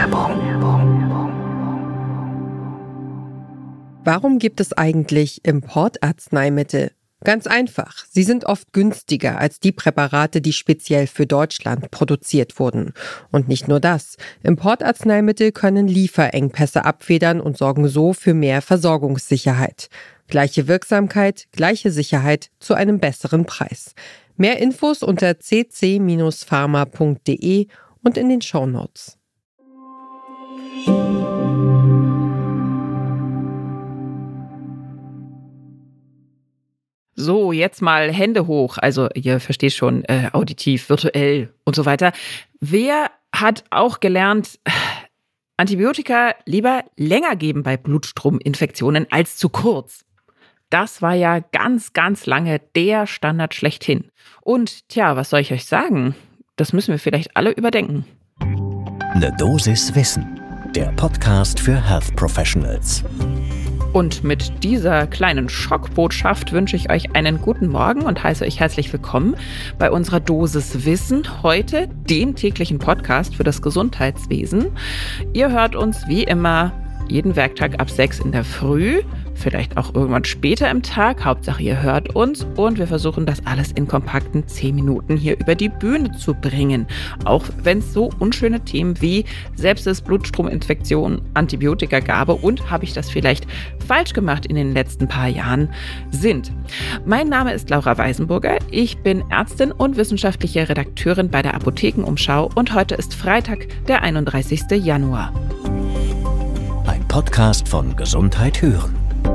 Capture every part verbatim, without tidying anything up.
Warum gibt es eigentlich Importarzneimittel? Ganz einfach, sie sind oft günstiger als die Präparate, die speziell für Deutschland produziert wurden. Und nicht nur das, Importarzneimittel können Lieferengpässe abfedern und sorgen so für mehr Versorgungssicherheit. Gleiche Wirksamkeit, gleiche Sicherheit zu einem besseren Preis. Mehr Infos unter c c Bindestrich pharma punkt d e und in den Shownotes. So, jetzt mal Hände hoch. Also ihr versteht schon, äh, auditiv, virtuell und so weiter. Wer hat auch gelernt, Antibiotika lieber länger geben bei Blutstrominfektionen als zu kurz? Das war ja ganz, ganz lange der Standard schlechthin. Und tja, was soll ich euch sagen? Das müssen wir vielleicht alle überdenken. Eine Dosis Wissen, der Podcast für Health Professionals. Und mit dieser kleinen Schockbotschaft wünsche ich euch einen guten Morgen und heiße euch herzlich willkommen bei unserer Dosis Wissen, heute dem täglichen Podcast für das Gesundheitswesen. Ihr hört uns wie immer jeden Werktag ab sechs in der Früh, vielleicht auch irgendwann später im Tag. Hauptsache ihr hört uns und wir versuchen das alles in kompakten zehn Minuten hier über die Bühne zu bringen. Auch wenn es so unschöne Themen wie Sepsis, Blutstrominfektion, Antibiotikagabe und habe ich das vielleicht falsch gemacht in den letzten paar Jahren sind. Mein Name ist Laura Weisenburger. Ich bin Ärztin und wissenschaftliche Redakteurin bei der Apothekenumschau und heute ist Freitag, der einunddreißigster Januar. Ein Podcast von Gesundheit hören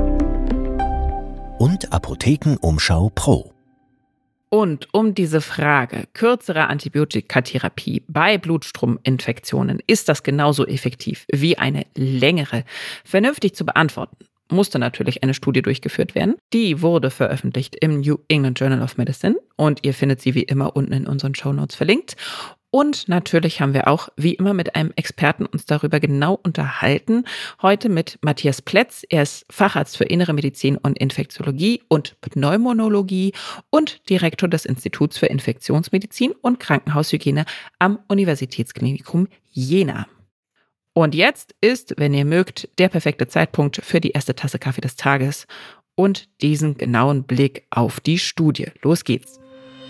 und Apothekenumschau Pro. Und um diese Frage kürzerer Antibiotikatherapie bei Blutstrominfektionen, ist das genauso effektiv wie eine längere, vernünftig zu beantworten, musste natürlich eine Studie durchgeführt werden. Die wurde veröffentlicht im New England Journal of Medicine und ihr findet sie wie immer unten in unseren Shownotes verlinkt. Und natürlich haben wir auch, wie immer, mit einem Experten uns darüber genau unterhalten. Heute mit Matthias Plätz. Er ist Facharzt für Innere Medizin und Infektiologie und Pneumonologie und Direktor des Instituts für Infektionsmedizin und Krankenhaushygiene am Universitätsklinikum Jena. Und jetzt ist, wenn ihr mögt, der perfekte Zeitpunkt für die erste Tasse Kaffee des Tages und diesen genauen Blick auf die Studie. Los geht's.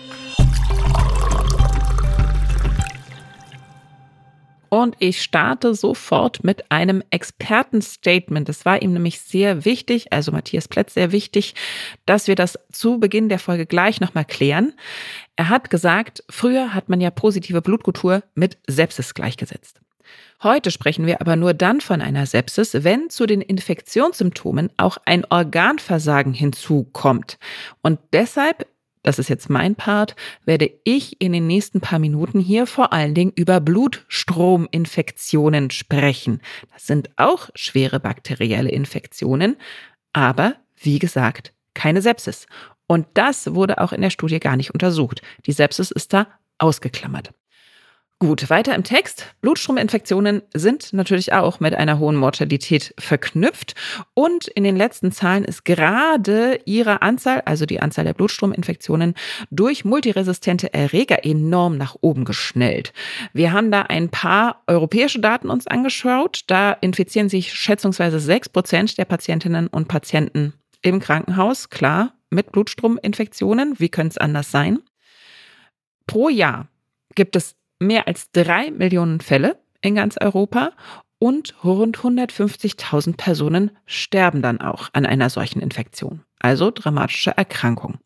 Und ich starte sofort mit einem Expertenstatement. Es war ihm nämlich sehr wichtig, also Matthias Plätz sehr wichtig, dass wir das zu Beginn der Folge gleich nochmal klären. Er hat gesagt, früher hat man ja positive Blutkultur mit Sepsis gleichgesetzt. Heute sprechen wir aber nur dann von einer Sepsis, wenn zu den Infektionssymptomen auch ein Organversagen hinzukommt. Und deshalb, das ist jetzt mein Part, werde ich in den nächsten paar Minuten hier vor allen Dingen über Blutstrominfektionen sprechen. Das sind auch schwere bakterielle Infektionen, aber wie gesagt, keine Sepsis. Und das wurde auch in der Studie gar nicht untersucht. Die Sepsis ist da ausgeklammert. Gut, weiter im Text. Blutstrominfektionen sind natürlich auch mit einer hohen Mortalität verknüpft und in den letzten Zahlen ist gerade ihre Anzahl, also die Anzahl der Blutstrominfektionen, durch multiresistente Erreger enorm nach oben geschnellt. Wir haben da ein paar europäische Daten uns angeschaut. Da infizieren sich schätzungsweise sechs Prozent der Patientinnen und Patienten im Krankenhaus, klar, mit Blutstrominfektionen. Wie könnte es anders sein? Pro Jahr gibt es mehr als drei Millionen Fälle in ganz Europa und rund hundertfünfzigtausend Personen sterben dann auch an einer solchen Infektion. Also dramatische Erkrankung.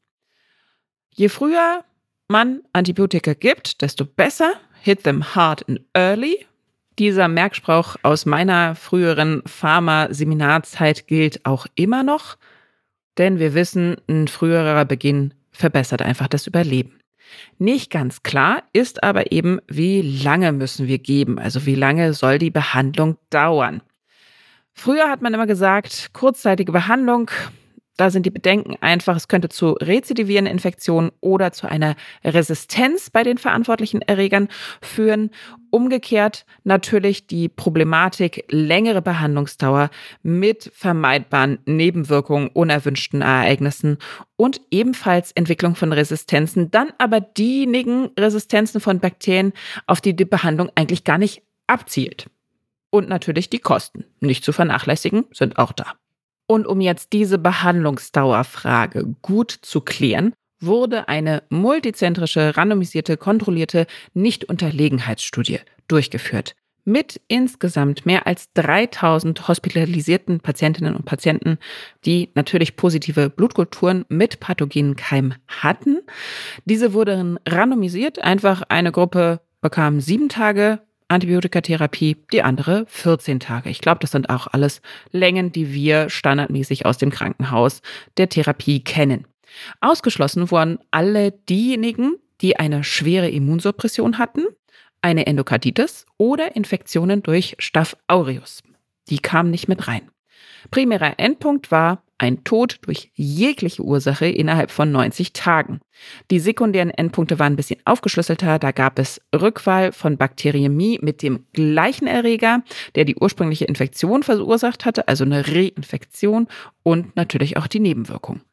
Je früher man Antibiotika gibt, desto besser. Hit them hard and early. Dieser Merkspruch aus meiner früheren Pharma-Seminarzeit gilt auch immer noch, denn wir wissen, ein früherer Beginn verbessert einfach das Überleben. Nicht ganz klar ist aber eben, wie lange müssen wir geben, also wie lange soll die Behandlung dauern. Früher hat man immer gesagt, kurzzeitige Behandlung, da sind die Bedenken einfach, es könnte zu rezidivierenden Infektionen oder zu einer Resistenz bei den verantwortlichen Erregern führen. Umgekehrt natürlich die Problematik längere Behandlungsdauer mit vermeidbaren Nebenwirkungen, unerwünschten Ereignissen und ebenfalls Entwicklung von Resistenzen, dann aber diejenigen Resistenzen von Bakterien, auf die die Behandlung eigentlich gar nicht abzielt. Und natürlich die Kosten, nicht zu vernachlässigen, sind auch da. Und um jetzt diese Behandlungsdauerfrage gut zu klären, wurde eine multizentrische, randomisierte, kontrollierte Nichtunterlegenheitsstudie durchgeführt. Mit insgesamt mehr als dreitausend hospitalisierten Patientinnen und Patienten, die natürlich positive Blutkulturen mit pathogenen Keimen hatten. Diese wurden randomisiert, einfach eine Gruppe bekam sieben Tage Antibiotikatherapie, die andere vierzehn Tage. Ich glaube, das sind auch alles Längen, die wir standardmäßig aus dem Krankenhaus der Therapie kennen. Ausgeschlossen wurden alle diejenigen, die eine schwere Immunsuppression hatten, eine Endokarditis oder Infektionen durch Staph aureus. Die kamen nicht mit rein. Primärer Endpunkt war ein Tod durch jegliche Ursache innerhalb von neunzig Tagen. Die sekundären Endpunkte waren ein bisschen aufgeschlüsselter. Da gab es Rückfall von Bakteriämie mit dem gleichen Erreger, der die ursprüngliche Infektion verursacht hatte, also eine Reinfektion und natürlich auch die Nebenwirkung.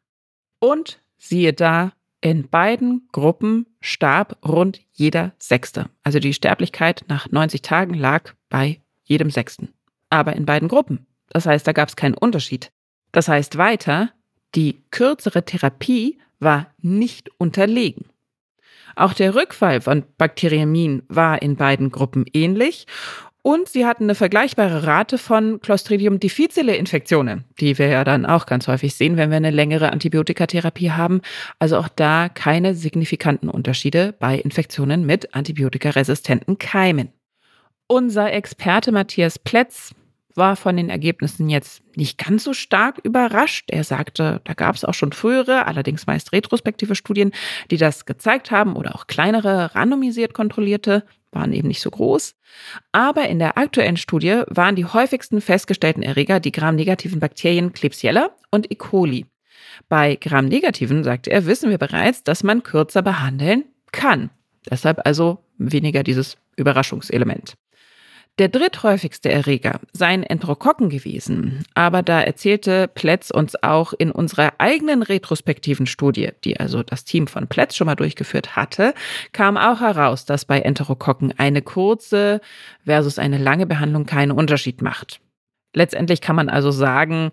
Und siehe da, in beiden Gruppen starb rund jeder Sechste. Also die Sterblichkeit nach neunzig Tagen lag bei jedem Sechsten. Aber in beiden Gruppen. Das heißt, da gab es keinen Unterschied. Das heißt weiter, die kürzere Therapie war nicht unterlegen. Auch der Rückfall von Bakteriämien war in beiden Gruppen ähnlich und sie hatten eine vergleichbare Rate von Clostridium difficile-Infektionen, die wir ja dann auch ganz häufig sehen, wenn wir eine längere Antibiotikatherapie haben. Also auch da keine signifikanten Unterschiede bei Infektionen mit antibiotikaresistenten Keimen. Unser Experte Matthias Plätz war von den Ergebnissen jetzt nicht ganz so stark überrascht. Er sagte, da gab es auch schon frühere, allerdings meist retrospektive Studien, die das gezeigt haben oder auch kleinere, randomisiert kontrollierte, waren eben nicht so groß. Aber in der aktuellen Studie waren die häufigsten festgestellten Erreger die gramnegativen Bakterien Klebsiella und E. coli. Bei gramnegativen, sagte er, wissen wir bereits, dass man kürzer behandeln kann. Deshalb also weniger dieses Überraschungselement. Der dritthäufigste Erreger seien Enterokokken gewesen, aber da erzählte Plätz uns auch in unserer eigenen retrospektiven Studie, die also das Team von Plätz schon mal durchgeführt hatte, kam auch heraus, dass bei Enterokokken eine kurze versus eine lange Behandlung keinen Unterschied macht. Letztendlich kann man also sagen,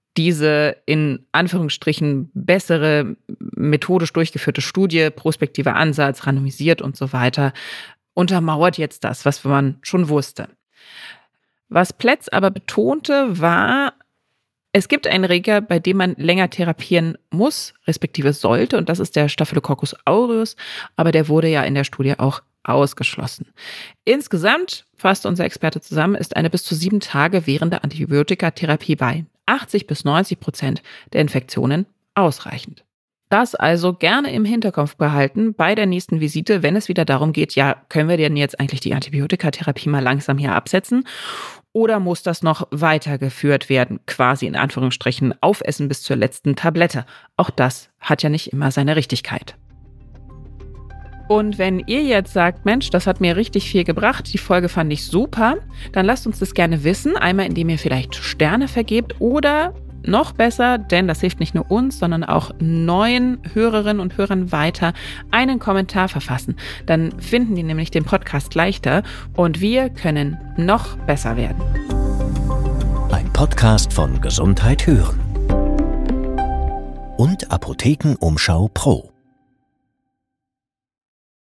diese in Anführungsstrichen bessere methodisch durchgeführte Studie, prospektiver Ansatz, randomisiert und so weiter, untermauert jetzt das, was man schon wusste. Was Plätz aber betonte, war, es gibt einen Erreger, bei dem man länger therapieren muss, respektive sollte, und das ist der Staphylococcus aureus, aber der wurde ja in der Studie auch ausgeschlossen. Insgesamt, fasst unser Experte zusammen, ist eine bis zu sieben Tage währende Antibiotikatherapie bei achtzig bis neunzig Prozent der Infektionen ausreichend. Das also gerne im Hinterkopf behalten bei der nächsten Visite, wenn es wieder darum geht, ja, können wir denn jetzt eigentlich die Antibiotikatherapie mal langsam hier absetzen? Oder muss das noch weitergeführt werden, quasi in Anführungsstrichen aufessen bis zur letzten Tablette? Auch das hat ja nicht immer seine Richtigkeit. Und wenn ihr jetzt sagt, Mensch, das hat mir richtig viel gebracht, die Folge fand ich super, dann lasst uns das gerne wissen. Einmal, indem ihr vielleicht Sterne vergebt oder noch besser, denn das hilft nicht nur uns, sondern auch neuen Hörerinnen und Hörern weiter, einen Kommentar verfassen. Dann finden die nämlich den Podcast leichter und wir können noch besser werden. Ein Podcast von Gesundheit hören und Apothekenumschau Pro.